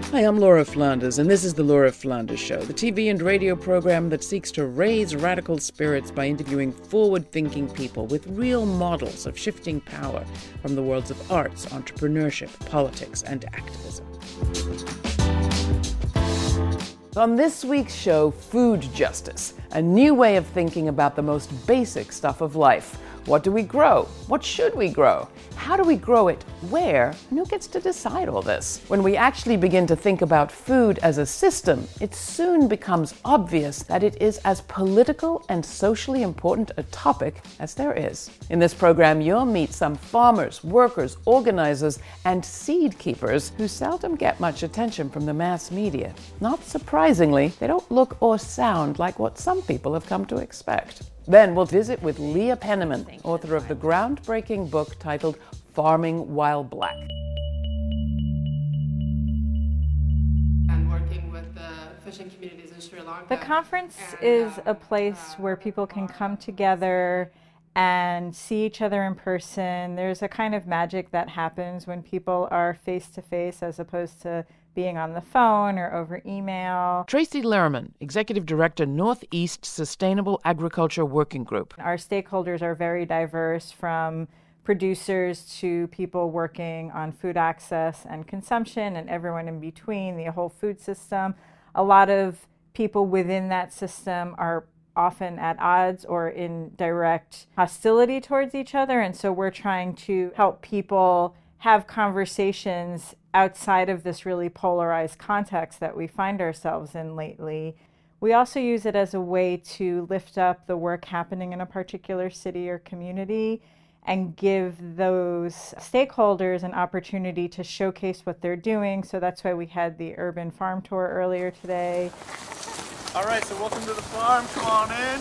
Hi, I'm Laura Flanders, and this is The Laura Flanders Show, the TV and radio program that seeks to raise radical spirits by interviewing forward-thinking people with real models of shifting power from the worlds of arts, entrepreneurship, politics, and activism. On this week's show, Food Justice, a new way of thinking about the most basic stuff of life. What do we grow? What should we grow? How do we grow it? Where? And who gets to decide all this? When we actually begin to think about food as a system, it soon becomes obvious that it is as political and socially important a topic as there is. In this program, you'll meet some farmers, workers, organizers, and seed keepers who seldom get much attention from the mass media. Not surprisingly, they don't look or sound like what some people have come to expect. Then we'll visit with Leah Penniman, author of the groundbreaking book titled Farming While Black. And working with the fishing communities in Sri Lanka. The conference is a place where people can come together and see each other in person. There's a kind of magic that happens when people are face to face as opposed to being on the phone or over email. Tracy Lehrman, Executive Director, Northeast Sustainable Agriculture Working Group. Our stakeholders are very diverse, from producers to people working on food access and consumption and everyone in between, the whole food system. A lot of people within that system are often at odds or in direct hostility towards each other, and so we're trying to help people have conversations outside of this really polarized context that we find ourselves in lately. We also use it as a way to lift up the work happening in a particular city or community and give those stakeholders an opportunity to showcase what they're doing. So that's why we had the urban farm tour earlier today. All right, so welcome to the farm. Come on in.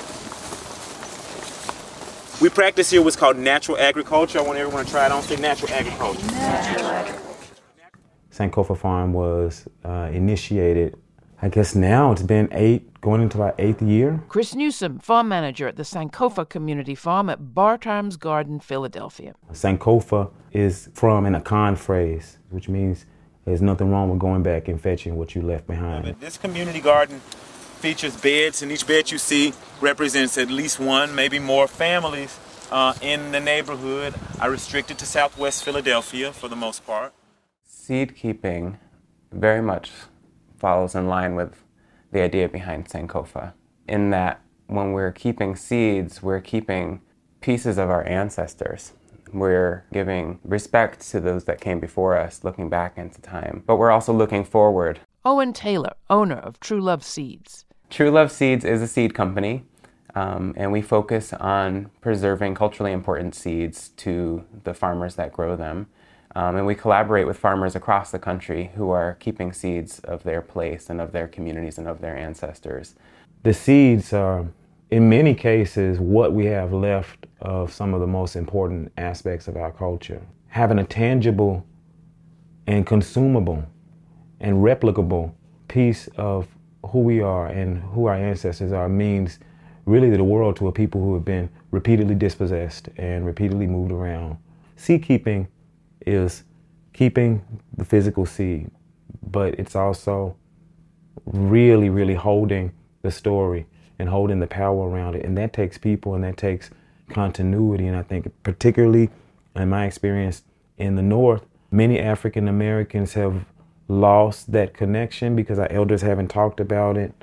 We practice here what's called natural agriculture. I want everyone to try it on. Say natural agriculture. Natural agriculture. Sankofa Farm was initiated, I guess now it's been going into our 8th year. Chris Newsom, farm manager at the Sankofa Community Farm at Bartram's Garden, Philadelphia. Sankofa is from an Akan phrase, which means there's nothing wrong with going back and fetching what you left behind. This community garden features beds, and each bed you see represents at least one, maybe more families in the neighborhood. I restrict it to Southwest Philadelphia for the most part. Seed keeping very much follows in line with the idea behind Sankofa, in that when we're keeping seeds, we're keeping pieces of our ancestors. We're giving respect to those that came before us, looking back into time, but we're also looking forward. Owen Taylor, owner of True Love Seeds. True Love Seeds is a seed company, and we focus on preserving culturally important seeds to the farmers that grow them. And we collaborate with farmers across the country who are keeping seeds of their place and of their communities and of their ancestors. The seeds are, in many cases, what we have left of some of the most important aspects of our culture. Having a tangible and consumable and replicable piece of who we are and who our ancestors are means really the world to a people who have been repeatedly dispossessed and repeatedly moved around. Seed keeping is keeping the physical seed, but it's also really, really holding the story and holding the power around it. And that takes people and that takes continuity. And I think particularly in my experience in the North, many African Americans have lost that connection because our elders haven't talked about it,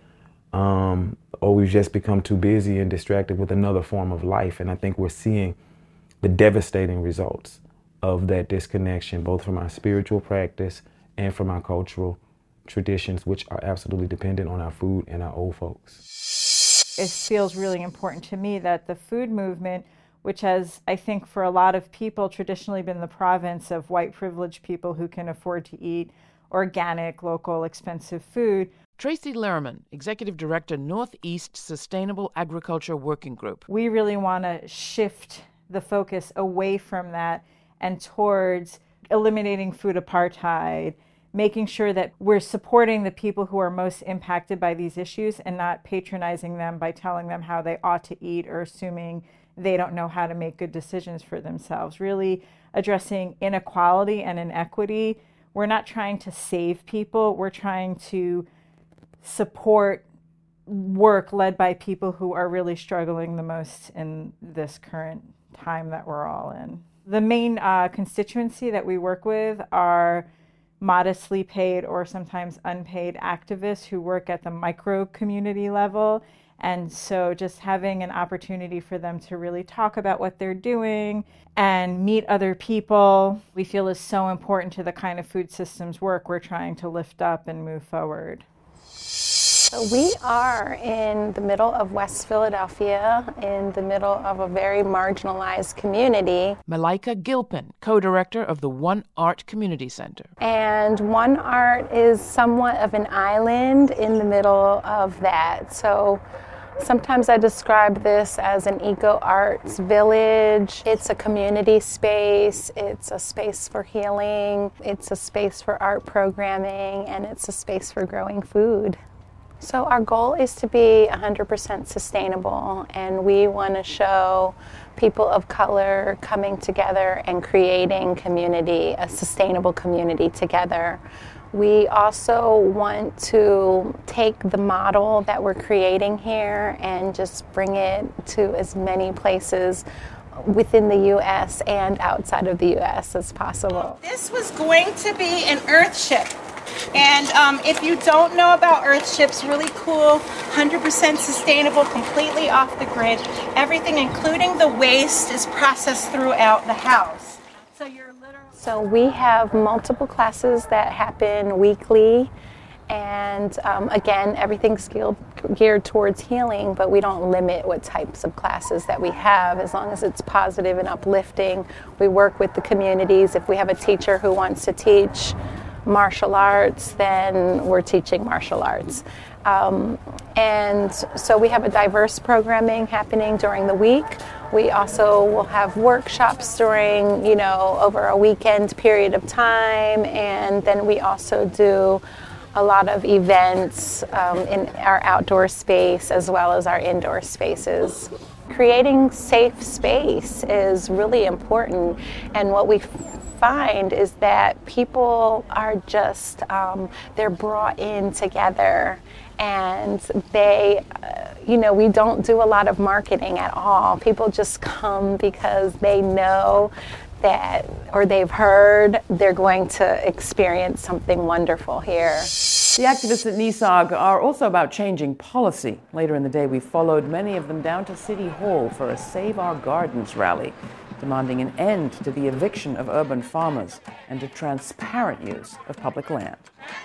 or we've just become too busy and distracted with another form of life. And I think we're seeing the devastating results of that disconnection, both from our spiritual practice and from our cultural traditions, which are absolutely dependent on our food and our old folks. It feels really important to me that the food movement, which has, I think, for a lot of people traditionally been the province of white privileged people who can afford to eat organic, local, expensive food. Tracy Lehrman, Executive Director, Northeast Sustainable Agriculture Working Group. We really want to shift the focus away from that and towards eliminating food apartheid, making sure that we're supporting the people who are most impacted by these issues and not patronizing them by telling them how they ought to eat or assuming they don't know how to make good decisions for themselves. Really addressing inequality and inequity we're not trying to save people. We're trying to support work led by people who are really struggling the most in this current time that we're all in. The main constituency that we work with are modestly paid or sometimes unpaid activists who work at the micro community level. And so just having an opportunity for them to really talk about what they're doing and meet other people, we feel is so important to the kind of food systems work we're trying to lift up and move forward. So we are in the middle of West Philadelphia, in the middle of a very marginalized community. Malaika Gilpin, co-director of the One Art Community Center. And One Art is somewhat of an island in the middle of that. So sometimes I describe this as an eco-arts village. It's a community space, it's a space for healing, it's a space for art programming, and it's a space for growing food. So our goal is to be 100% sustainable, and we want to show people of color coming together and creating community, a sustainable community together. We also want to take the model that we're creating here and just bring it to as many places within the U.S. and outside of the U.S. as possible. This was going to be an Earthship. And if you don't know about Earthships, really cool, 100% sustainable, completely off the grid. Everything, including the waste, is processed throughout the house. So we have multiple classes that happen weekly. And again, everything's geared towards healing, but we don't limit what types of classes that we have as long as it's positive and uplifting. We work with the communities. If we have a teacher who wants to teach martial arts, then we're teaching martial arts. And so we have a diverse programming happening during the week. We also will have workshops during, over a weekend period of time. And then we also do a lot of events in our outdoor space as well as our indoor spaces. Creating safe space is really important, and what we find is that people are just, they're brought in together, and they, we don't do a lot of marketing at all. People just come because they know that, or they've heard they're going to experience something wonderful here. The activists at NESOG are also about changing policy. Later in the day, we followed many of them down to City Hall for a Save Our Gardens rally, demanding an end to the eviction of urban farmers and to transparent use of public land.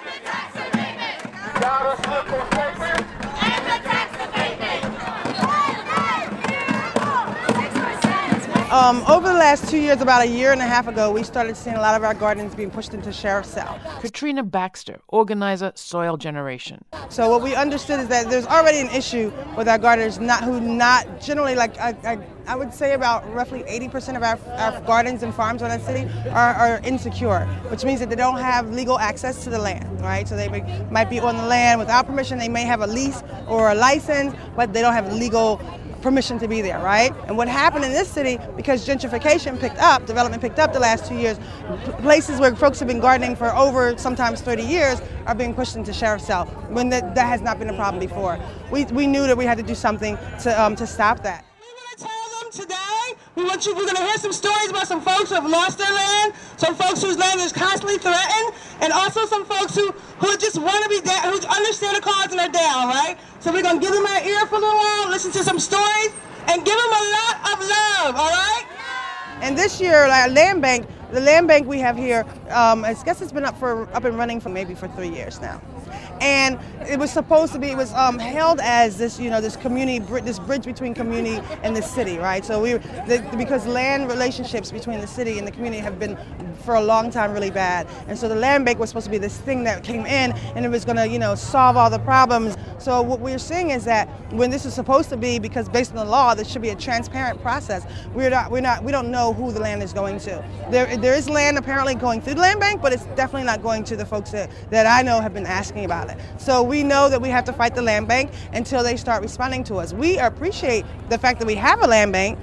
Over the last 2 years, about a year and a half ago, we started seeing a lot of our gardens being pushed into sheriff's cell. Katrina Baxter, organizer, Soil Generation. So what we understood is that there's already an issue with our gardeners, not generally, I would say about roughly 80% of our gardens and farms around the city are insecure, which means that they don't have legal access to the land, right? So they might be on the land without permission. They may have a lease or a license, but they don't have legal permission to be there, right? And what happened in this city, because gentrification development picked up the last 2 years, places where folks have been gardening for over sometimes 30 years are being pushed into sheriff's cell, when that has not been a problem before. We knew that we had to do something to stop that. We want to tell them today, we're going to hear some stories about some folks who have lost their land, some folks whose land is constantly threatened, and also some folks who just want to be down, who understand the cause and are down, right? So we're going to give them our ear for a little while, listen to some stories, and give them a lot of love, all right? And this year, the land bank we have here, I guess it's been up and running for 3 years now. And it was supposed to be, held as this, this community, this bridge between community and the city, right? So because land relationships between the city and the community have been for a long time really bad. And so the land bank was supposed to be this thing that came in and it was going to, solve all the problems. So what we're seeing is that when this is supposed to be, because based on the law, there should be a transparent process. We don't know who the land is going to. There is land apparently going through the land bank, but it's definitely not going to the folks that I know have been asking about it. So we know that we have to fight the land bank until they start responding to us. We appreciate the fact that we have a land bank,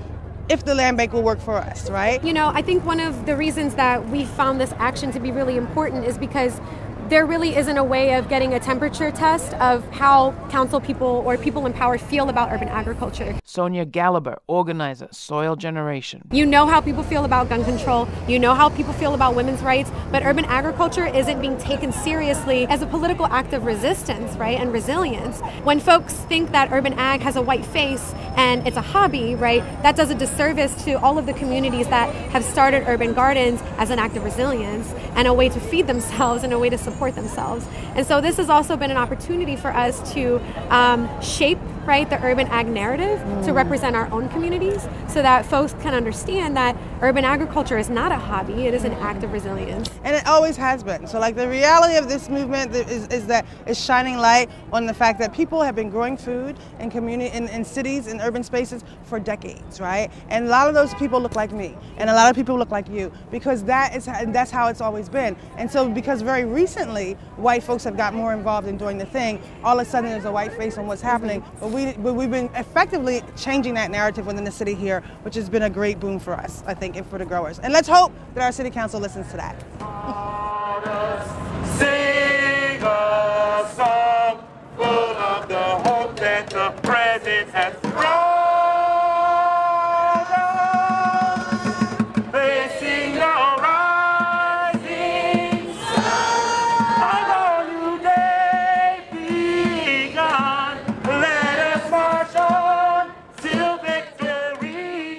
if the land bank will work for us, right? You know, I think one of the reasons that we found this action to be really important is because there really isn't a way of getting a temperature test of how council people or people in power feel about urban agriculture. Sonia Gallagher, organizer, Soil Generation. You know how people feel about gun control, you know how people feel about women's rights, but urban agriculture isn't being taken seriously as a political act of resistance, right, and resilience. When folks think that urban ag has a white face and it's a hobby, right, that does a disservice to all of the communities that have started urban gardens as an act of resilience and a way to feed themselves and a way to support themselves. And so this has also been an opportunity for us to shape, right, the urban ag narrative to represent our own communities so that folks can understand that urban agriculture is not a hobby, it is an act of resilience. And it always has been. So like the reality of this movement is that it's shining light on the fact that people have been growing food in community, in cities, in urban spaces for decades, right? And a lot of those people look like me, and a lot of people look like you, because that's how it's always been. And so because very recently white folks have got more involved in doing the thing, all of a sudden there's a white face on what's happening. But we've been effectively changing that narrative within the city here, which has been a great boom for us, I think, and for the growers. And let's hope that our city council listens to that. Sing a song full of the hope that the present has brought us. Facing the rising sun, a new day begun. Let us march on till victory.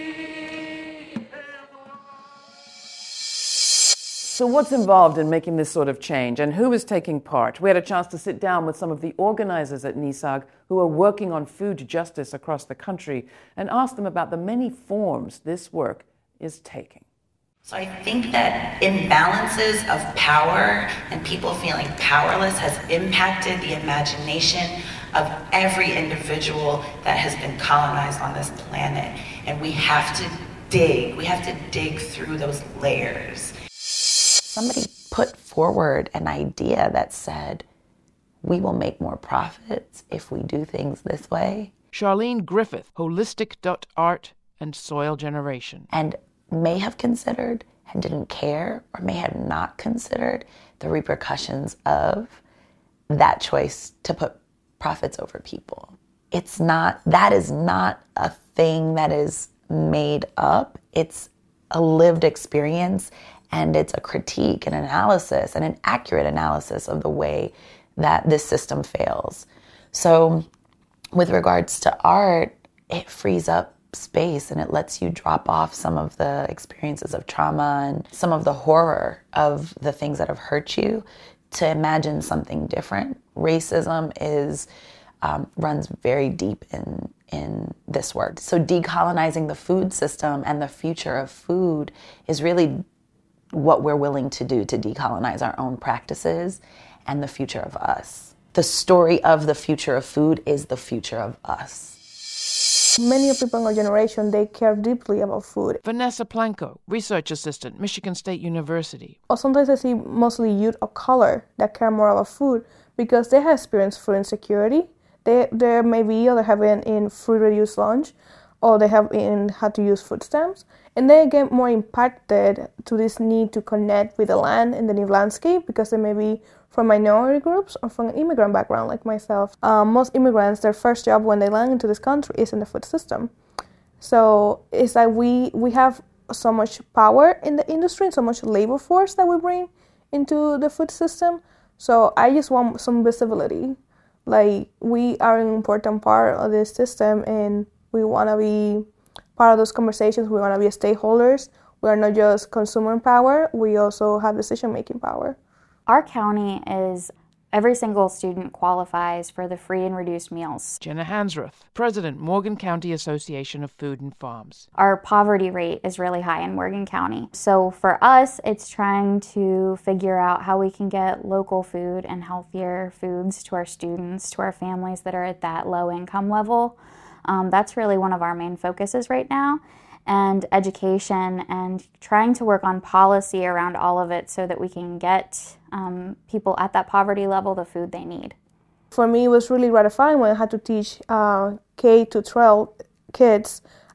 So what's involved in making this sort of change, and who is taking part? We had a chance to sit down with some of the organizers at NISAG who are working on food justice across the country and ask them about the many forms this work is taking. So I think that imbalances of power and people feeling powerless has impacted the imagination of every individual that has been colonized on this planet. And we have to dig through those layers. Somebody put forward an idea that said, we will make more profits if we do things this way. Charlene Griffith, Holistic.art and Soil Generation. And may have considered and didn't care, or may have not considered the repercussions of that choice to put profits over people. That is not a thing that is made up. It's a lived experience, and it's a critique, an analysis, and an accurate analysis of the way that this system fails. So with regards to art, it frees up space and it lets you drop off some of the experiences of trauma and some of the horror of the things that have hurt you to imagine something different. Racism runs very deep in this work. So decolonizing the food system and the future of food is really what we're willing to do to decolonize our own practices and the future of us. The story of the future of food is the future of us. Many people in our generation, they care deeply about food. Vanessa Planko, Research Assistant, Michigan State University. Or sometimes I see mostly youth of color that care more about food because they have experienced food insecurity. They may be either have been in food-reduced lunch or they have had to use food stamps. And they get more impacted to this need to connect with the land and the new landscape because they may be from minority groups or from an immigrant background like myself. Most immigrants, their first job when they land into this country is in the food system. So it's like we have so much power in the industry and so much labor force that we bring into the food system. So I just want some visibility. Like, we are an important part of this system and we want to be part of those conversations. We want to be stakeholders. We are not just consumer power, we also have decision-making power. Our county is, every single student qualifies for the free and reduced meals. Jenna Hansrath, President, Morgan County Association of Food and Farms. Our poverty rate is really high in Morgan County. So for us, it's trying to figure out how we can get local food and healthier foods to our students, to our families that are at that low income level. That's really one of our main focuses right now. And education and trying to work on policy around all of it so that we can get people at that poverty level the food they need. For me, it was really gratifying when I had to teach K-12 kids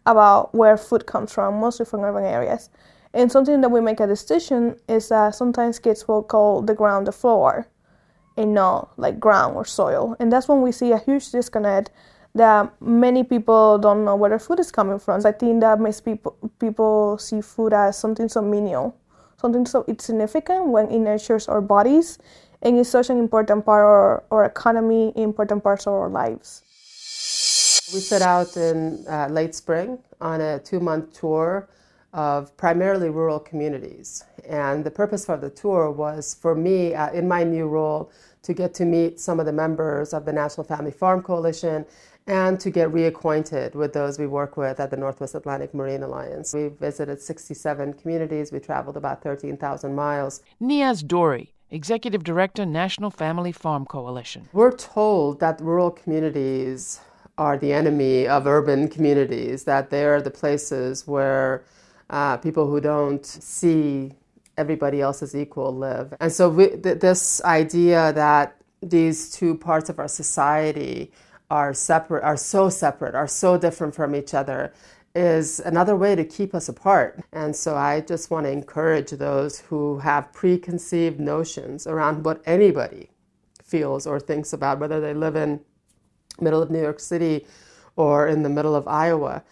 about where food comes from, mostly from urban areas. And something that we make a distinction is that sometimes kids will call the ground the floor and not like ground or soil. And that's when we see a huge disconnect that many people don't know where their food is coming from. I think that makes people see food as something so menial, something so insignificant when it nurtures our bodies and is such an important part of our economy, important parts of our lives. We set out in late spring on a 2-month tour of primarily rural communities. And the purpose for the tour was for me, in my new role, to get to meet some of the members of the National Family Farm Coalition and to get reacquainted with those we work with at the Northwest Atlantic Marine Alliance. We visited 67 communities. We traveled about 13,000 miles. Niaz Dori, Executive Director, National Family Farm Coalition. We're told that rural communities are the enemy of urban communities, that they're the places where people who don't see everybody else as equal live. And so this idea that these two parts of our society are separate, are so different from each other, is another way to keep us apart. And so I just want to encourage those who have preconceived notions around what anybody feels or thinks about, whether they live in the middle of New York City or in the middle of Iowa,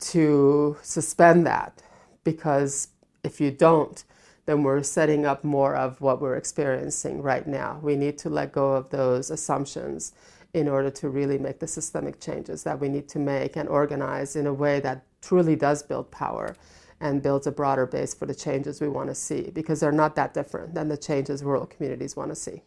to suspend that. Because if you don't, then we're setting up more of what we're experiencing right now. We need to let go of those assumptions in order to really make the systemic changes that we need to make and organize in a way that truly does build power and builds a broader base for the changes we want to see, because they're not that different than the changes rural communities want to see.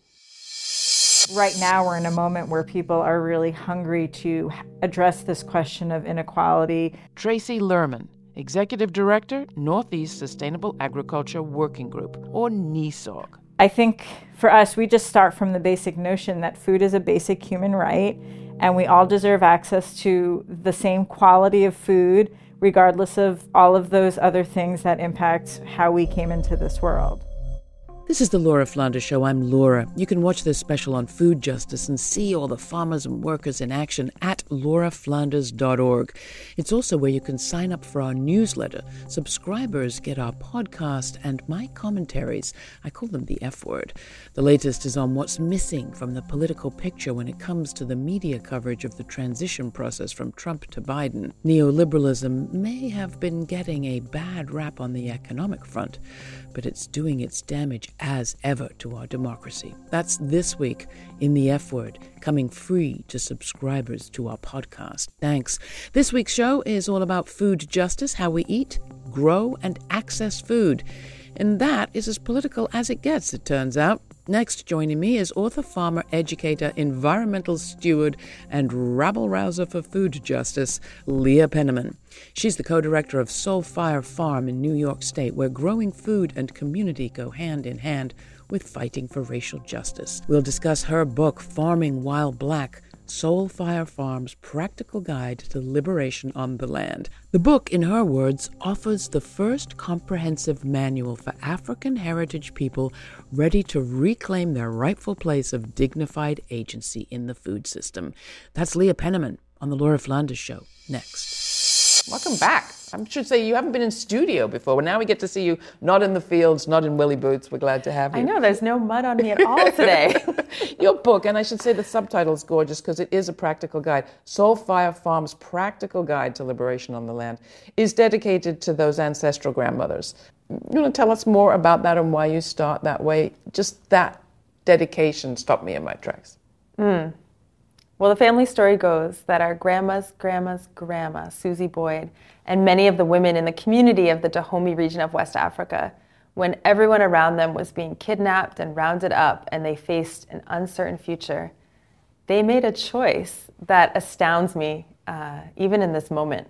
Right now, we're in a moment where people are really hungry to address this question of inequality. Tracy Lerman, Executive Director, Northeast Sustainable Agriculture Working Group, or NESOG. I think for us, we just start from the basic notion that food is a basic human right, and we all deserve access to the same quality of food, regardless of all of those other things that impact how we came into this world. This is the Laura Flanders Show. I'm Laura. You can watch this special on food justice and see all the farmers and workers in action at lauraflanders.org. It's also where you can sign up for our newsletter. Subscribers get our podcast and my commentaries. I call them the F word. The latest is on what's missing from the political picture when it comes to the media coverage of the transition process from Trump to Biden. Neoliberalism may have been getting a bad rap on the economic front, but it's doing its damage as ever to our democracy. That's this week in the F Word, coming free to subscribers to our podcast. Thanks. This week's show is all about food justice, how we eat, grow, and access food. And that is as political as it gets, it turns out. Next, joining me is author, farmer, educator, environmental steward, and rabble-rouser for food justice, Leah Penniman. She's the co-director of Soul Fire Farm in New York State, where growing food and community go hand in hand with fighting for racial justice. We'll discuss her book, Farming While Black, Soul Fire Farm's Practical Guide to Liberation on the Land. The book, in her words, offers the first comprehensive manual for African heritage people ready to reclaim their rightful place of dignified agency in the food system. That's Leah Penniman on The Laura Flanders Show. Next. Welcome back. I should say you haven't been in studio before, but now we get to see you not in the fields, not in willy boots. We're glad to have you. I know, there's no mud on me at all today. Your book, and I should say the subtitle is gorgeous because it is a practical guide. Soul Fire Farm's Practical Guide to Liberation on the Land is dedicated to those ancestral grandmothers. You want to tell us more about that and why you start that way? Just that dedication stopped me in my tracks. Well, the family story goes that our grandma's grandma, Susie Boyd, and many of the women in the community of the Dahomey region of West Africa, when everyone around them was being kidnapped and rounded up and they faced an uncertain future, they made a choice that astounds me even in this moment.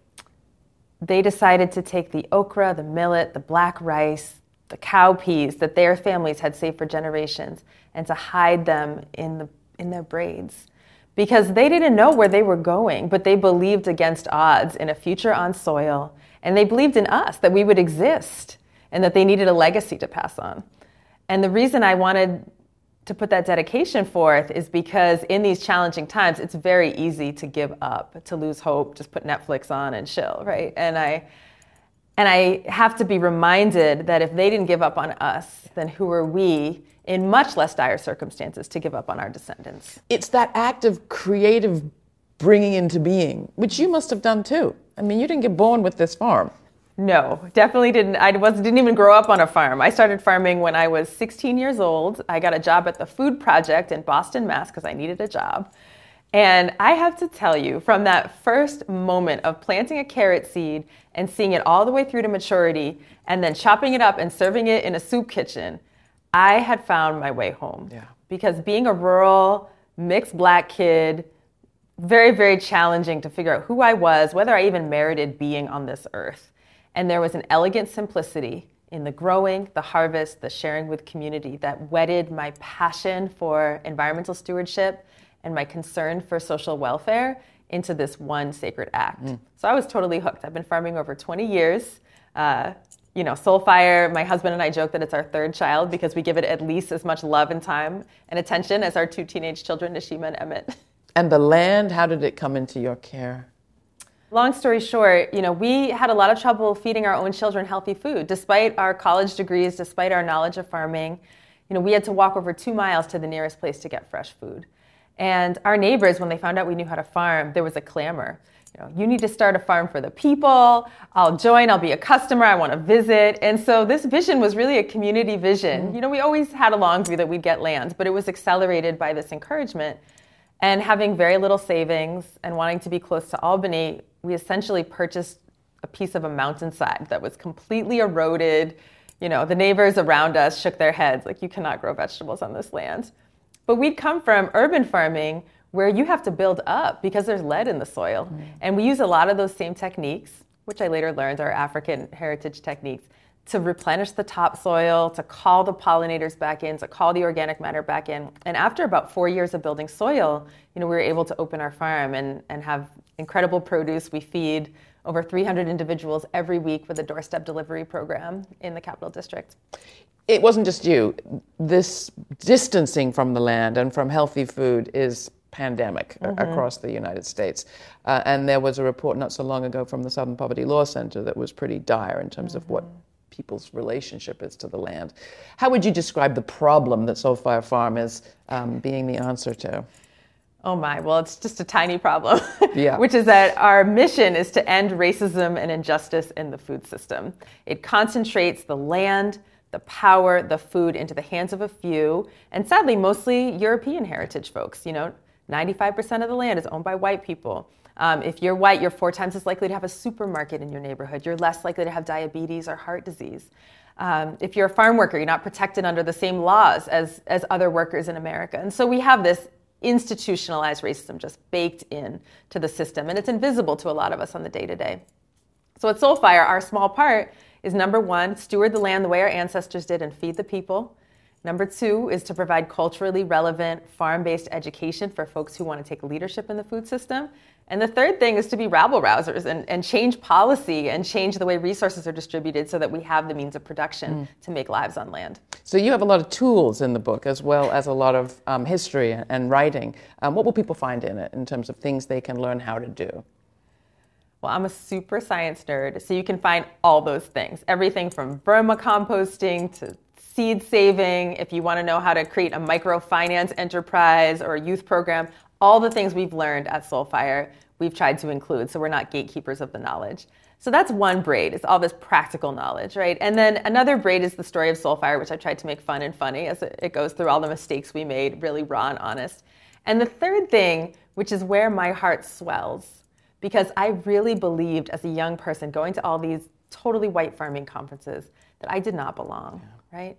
They decided to take the okra, the millet, the black rice, the cowpeas that their families had saved for generations and to hide them in their braids. Because they didn't know where they were going, but they believed against odds in a future on soil, and they believed in us, that we would exist, and that they needed a legacy to pass on. And the reason I wanted to put that dedication forth is because in these challenging times, it's very easy to give up, to lose hope, just put Netflix on and chill, right? And I have to be reminded that if they didn't give up on us, then who are we in much less dire circumstances to give up on our descendants? It's that act of creative bringing into being, which you must have done too. I mean, you didn't get born with this farm. No, definitely didn't. Didn't even grow up on a farm. I started farming when I was 16 years old. I got a job at the Food Project in Boston, Mass, because I needed a job. And I have to tell you, from that first moment of planting a carrot seed and seeing it all the way through to maturity, and then chopping it up and serving it in a soup kitchen, I had found my way home. Yeah. Because being a rural, mixed Black kid, very, very challenging to figure out who I was, whether I even merited being on this earth. And there was an elegant simplicity in the growing, the harvest, the sharing with community that wedded my passion for environmental stewardship and my concern for social welfare into this one sacred act. So I was totally hooked. I've been farming over 20 years. Soulfire, my husband and I joke that it's our third child because we give it at least as much love and time and attention as our 2 teenage children, Nashima and Emmett. And the land, how did it come into your care? Long story short, we had a lot of trouble feeding our own children healthy food. Despite our college degrees, despite our knowledge of farming, we had to walk over 2 miles to the nearest place to get fresh food. And our neighbors, when they found out we knew how to farm, there was a clamor. You need to start a farm for the people. I'll join. I'll be a customer. I want to visit. And so this vision was really a community vision. We always had a long view that we'd get land, but it was accelerated by this encouragement. And having very little savings and wanting to be close to Albany, we essentially purchased a piece of a mountainside that was completely eroded. The neighbors around us shook their heads like, you cannot grow vegetables on this land. But we'd come from urban farming where you have to build up because there's lead in the soil. And we use a lot of those same techniques, which I later learned are African heritage techniques, to replenish the topsoil, to call the pollinators back in, to call the organic matter back in. And after about 4 years of building soil, we were able to open our farm and have incredible produce. We feed over 300 individuals every week with a doorstep delivery program in the Capital District. It wasn't just you. This distancing from the land and from healthy food is pandemic across the United States. And there was a report not so long ago from the Southern Poverty Law Center that was pretty dire in terms of what people's relationship is to the land. How would you describe the problem that Soulfire Farm is being the answer to? Oh my, well, it's just a tiny problem, Yeah. which is that our mission is to end racism and injustice in the food system. It concentrates the land, the power, the food into the hands of a few, and sadly, mostly European heritage folks. 95% of the land is owned by white people. If you're white, you're 4 times as likely to have a supermarket in your neighborhood. You're less likely to have diabetes or heart disease. If you're a farm worker, you're not protected under the same laws as other workers in America. And so we have this institutionalized racism just baked in to the system, and it's invisible to a lot of us on the day-to-day. So at Soulfire, our small part is, number 1, steward the land the way our ancestors did and feed the people. Number 2 is to provide culturally relevant farm-based education for folks who want to take leadership in the food system. And the third thing is to be rabble-rousers and change policy and change the way resources are distributed so that we have the means of production to make lives on land. So you have a lot of tools in the book as well as a lot of history and writing. What will people find in it in terms of things they can learn how to do? Well, I'm a super science nerd, so you can find all those things. Everything from vermicomposting to seed saving, if you want to know how to create a microfinance enterprise or a youth program, all the things we've learned at Soulfire, we've tried to include, so we're not gatekeepers of the knowledge. So that's one braid, it's all this practical knowledge, right? And then another braid is the story of Soulfire, which I tried to make fun and funny as it goes through all the mistakes we made, really raw and honest. And the third thing, which is where my heart swells, because I really believed as a young person going to all these totally white farming conferences that I did not belong, right?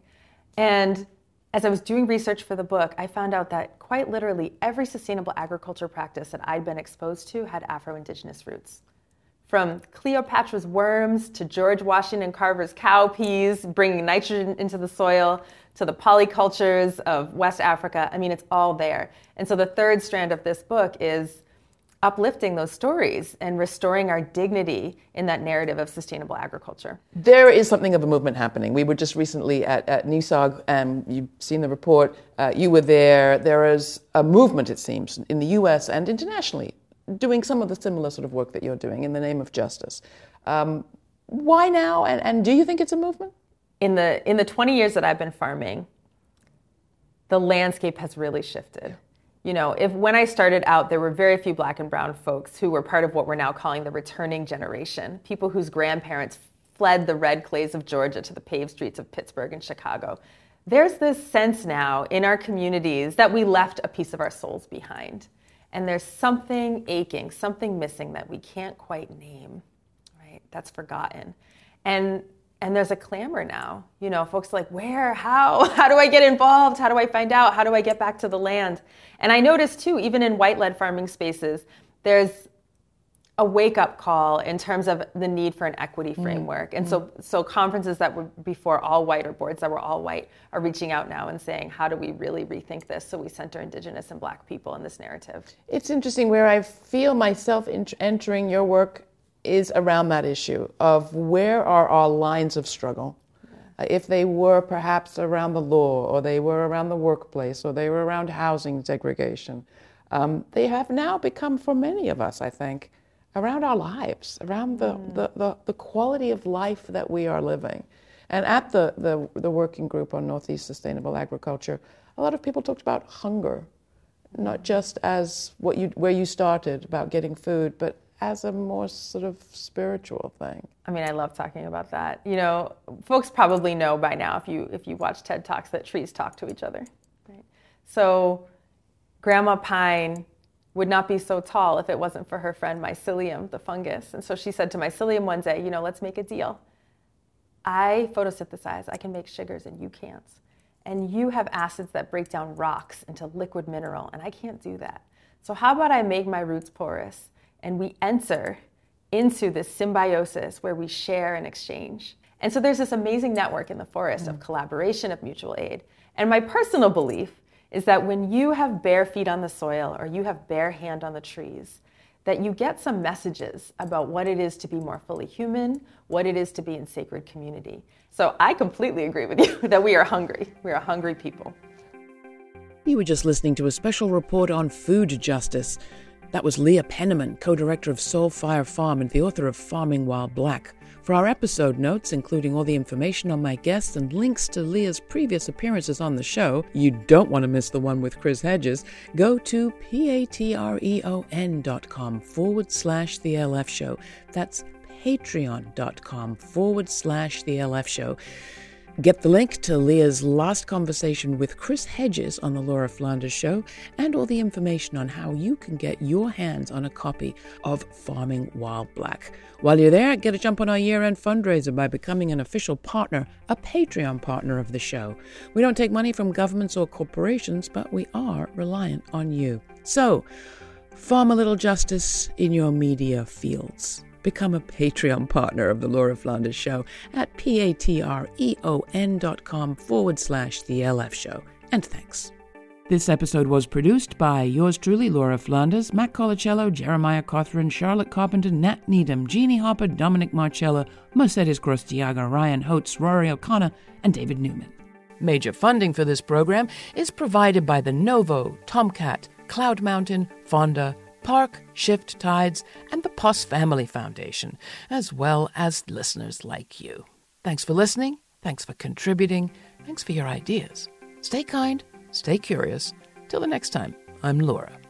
And as I was doing research for the book, I found out that quite literally every sustainable agriculture practice that I'd been exposed to had Afro-Indigenous roots. From Cleopatra's worms to George Washington Carver's cowpeas, bringing nitrogen into the soil, to the polycultures of West Africa. I mean, it's all there. And so the third strand of this book is uplifting those stories and restoring our dignity in that narrative of sustainable agriculture. There is something of a movement happening. We were just recently at NESOG, and you've seen the report. You were there. There is a movement, it seems, in the U.S. and internationally, doing some of the similar sort of work that you're doing in the name of justice. Why now? And do you think it's a movement? In the 20 years that I've been farming, the landscape has really shifted. You know, when I started out, there were very few Black and brown folks who were part of what we're now calling the returning generation, people whose grandparents fled the red clays of Georgia to the paved streets of Pittsburgh and Chicago. There's this sense now in our communities that we left a piece of our souls behind. And there's something aching, something missing that we can't quite name, right? That's forgotten. And there's a clamor now. You know, folks are like, where, how do I get involved? How do I find out? How do I get back to the land? And I noticed too, even in white-led farming spaces, there's a wake-up call in terms of the need for an equity framework. And so conferences that were before all white or boards that were all white are reaching out now and saying, how do we really rethink this so we center Indigenous and Black people in this narrative? It's interesting where I feel myself entering your work is around that issue of where are our lines of struggle. If they were perhaps around the law, or they were around the workplace, or they were around housing segregation, they have now become, for many of us, I think, around our lives, around the quality of life that we are living. And at the working group on Northeast Sustainable Agriculture, a lot of people talked about hunger, not just as where you started, about getting food, but as a more sort of spiritual thing. I mean, I love talking about that. You know, folks probably know by now, if you watch TED Talks, that trees talk to each other. Right? So Grandma Pine would not be so tall if it wasn't for her friend mycelium, the fungus. And so she said to mycelium one day, you know, let's make a deal. I photosynthesize, I can make sugars and you can't. And you have acids that break down rocks into liquid mineral, and I can't do that. So how about I make my roots porous and we enter into this symbiosis where we share and exchange. And so there's this amazing network in the forest of collaboration, of mutual aid. And my personal belief is that when you have bare feet on the soil or you have bare hand on the trees, that you get some messages about what it is to be more fully human, what it is to be in sacred community. So I completely agree with you that we are hungry. We are a hungry people. You were just listening to a special report on food justice. That was Leah Penniman, co-director of Soul Fire Farm and the author of Farming While Black. For our episode notes, including all the information on my guests and links to Leah's previous appearances on the show, you don't want to miss the one with Chris Hedges, go to patreon.com/The LF Show. That's patreon.com/The LF Show. Get the link to Leah's last conversation with Chris Hedges on The Laura Flanders Show and all the information on how you can get your hands on a copy of Farming While Black. While you're there, get a jump on our year-end fundraiser by becoming an official partner, a Patreon partner of the show. We don't take money from governments or corporations, but we are reliant on you. So, farm a little justice in your media fields. Become a Patreon partner of The Laura Flanders Show at patreon.com/The LF Show. And thanks. This episode was produced by yours truly, Laura Flanders, Matt Colacello, Jeremiah Cothran, Charlotte Carpenter, Nat Needham, Jeannie Hopper, Dominic Marcella, Mercedes Grostiaga, Ryan Holtz, Rory O'Connor, and David Newman. Major funding for this program is provided by the Novo, Tomcat, Cloud Mountain, Fonda, Park, Shift Tides, and the Poss Family Foundation, as well as listeners like you. Thanks for listening. Thanks for contributing. Thanks for your ideas. Stay kind. Stay curious. Till the next time, I'm Laura.